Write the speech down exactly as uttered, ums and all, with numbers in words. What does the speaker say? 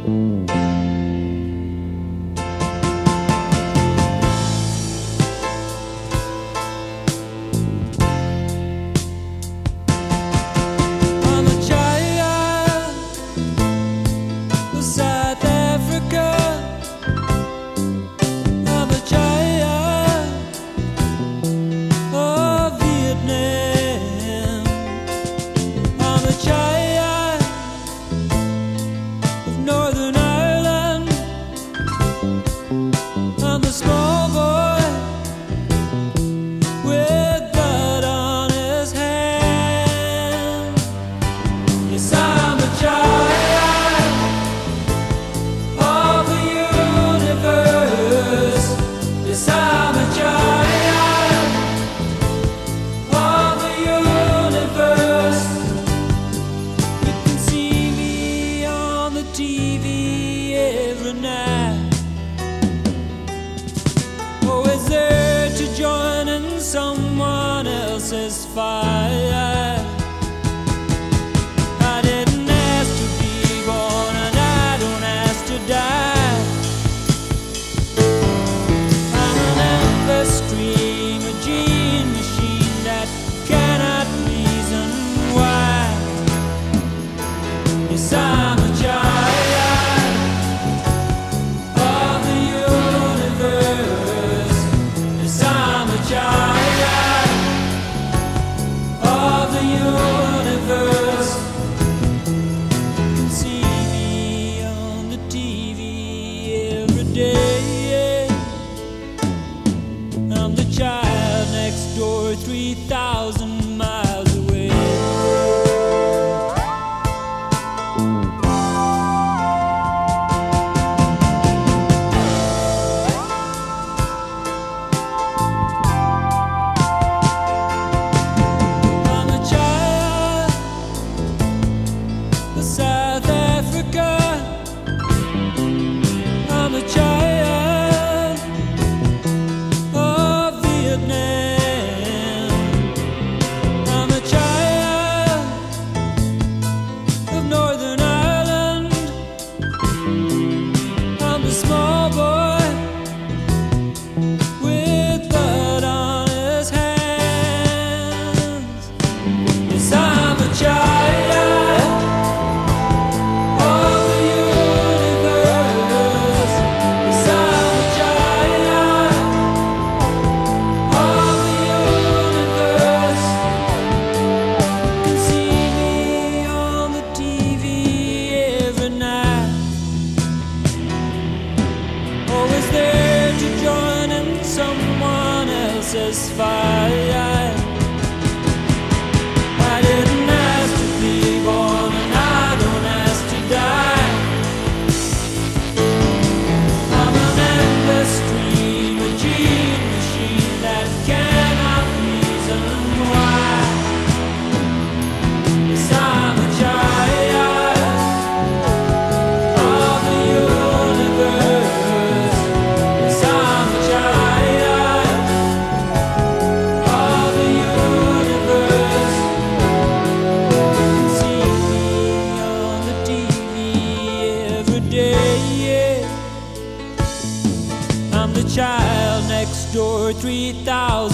Someone else's fire. I didn't ask to be born, and I don't ask to die. I'm an endless stream, a gene machine that cannot reason why. Yes, I'm a child of the universe. Yes, I'm a child. Universe, you can see me on the T V every day. I'm the child next door, three thousand miles away. South Africa, I'm a child of Vietnam. I'm a child of Northern Ireland. I'm a small boy with blood on his hands. Yes, I'm a child. Someone else's fire. I didn't ask to be born, and I don't ask to die. I'm an endless stream, a gene machine that cannot reason why. Yes, I'm a child of the universe. Yes, I'm a child. I'm the child next door, three thousand